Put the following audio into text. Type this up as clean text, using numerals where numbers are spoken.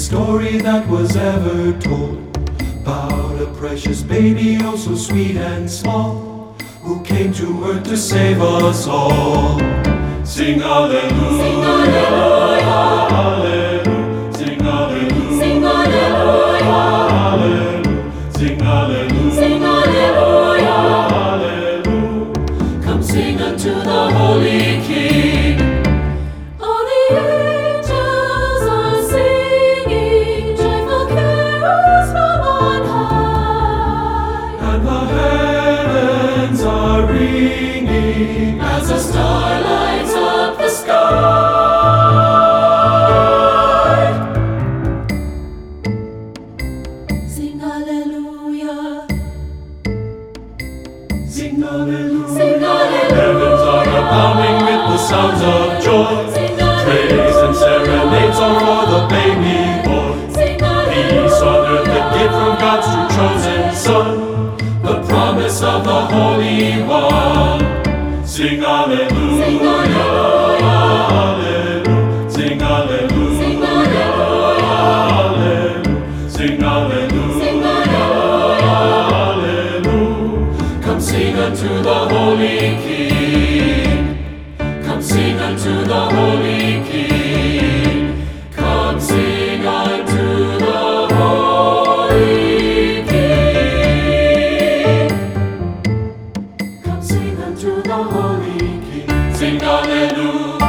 greatest story that was ever told, about a precious baby, oh so sweet and small, who came to earth to save us all. Sing hallelujah, sing hallelujah, hallelujah, sing hallelujah, sing hallelujah, hallelujah, sing hallelujah, sing hallelujah, hallelujah. Come sing unto the Holy King. All the angels are singing joyful carols from on high, And the heavens are ringing as the star lights up the sky. Sing hallelujah, Sing hallelujah, sing hallelujah. heavens are abounding with the sounds of joy. Sing hallelujah, Praise and serenades are for the baby boy. sing hallelujah. Peace on earth, the gift from God's true chosen Son, the promise of the Holy One. Sing hallelujah, Sing hallelujah, hallelujah, sing hallelujah, sing hallelujah, hallelujah, sing hallelujah, sing hallelujah. hallelujah. Come sing unto the Holy King. Come sing unto the Holy King. Come sing unto the Holy King. Come sing unto the Holy King. Sing hallelujah.